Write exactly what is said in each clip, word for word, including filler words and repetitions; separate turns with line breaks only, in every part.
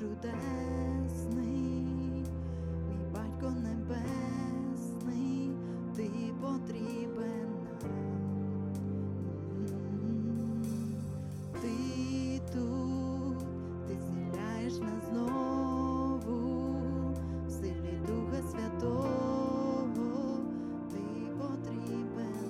чудесний, мій Батько небесний, ти потрібен нам. Ти тут, ти зціляєш нас знову, в силі Духа Святого, ти потрібен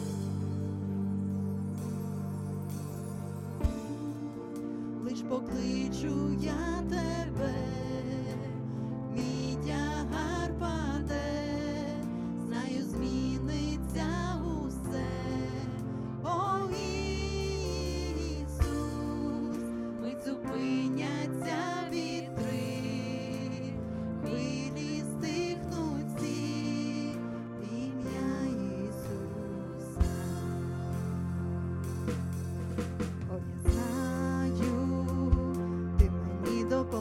нам. Лиш покличу я тебе, мій тягар паде, знаю, зміниться усе. О, Ісус, мить зупиняться вітри, хвилі стихнуть всі, в ім'я Ісуса. О, я знаю, ти мені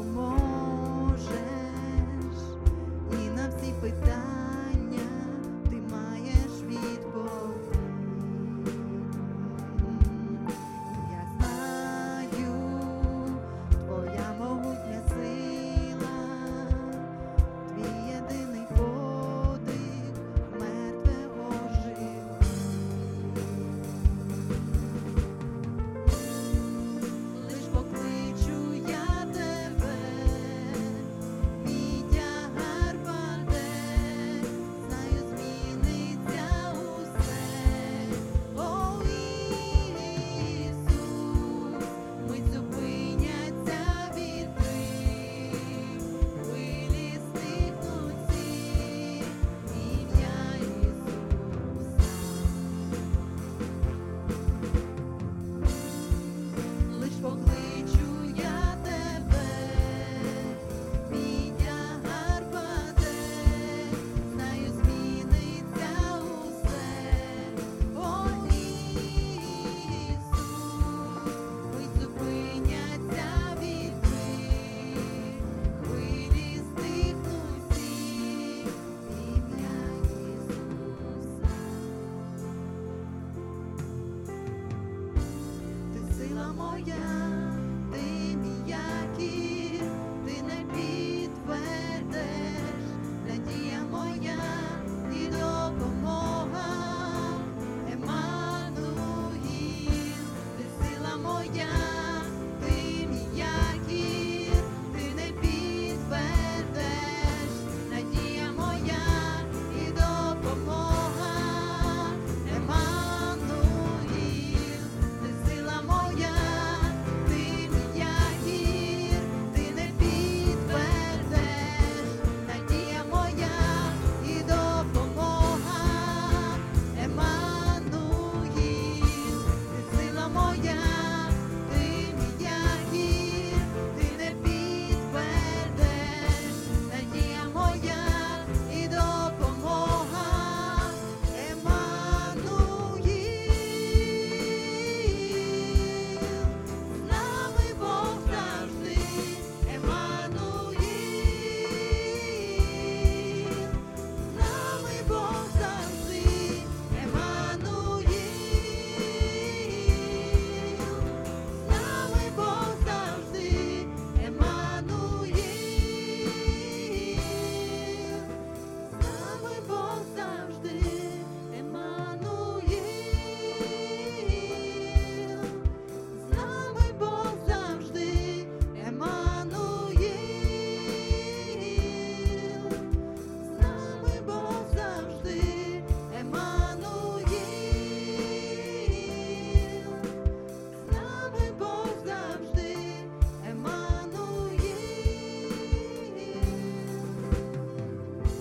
допоможеш, і на всі питання ти маєш відповідь. Я знаю, твоя могутня сила, твій єдиний подих мертве ожив. Лиш покличу я тебе, мій тягар паде, знаю, зміниться усе. О, Ісус, мить зупиняться вітри, хвилі стихнуть всі, в ім'я Ісуса. Лиш покличу я тебе, мій тягар паде, знаю, зміниться усе. О, Ісус, мить зупиняться вітри, хвилі стихнуть всі, в ім'я Ісуса. Ти сила моя,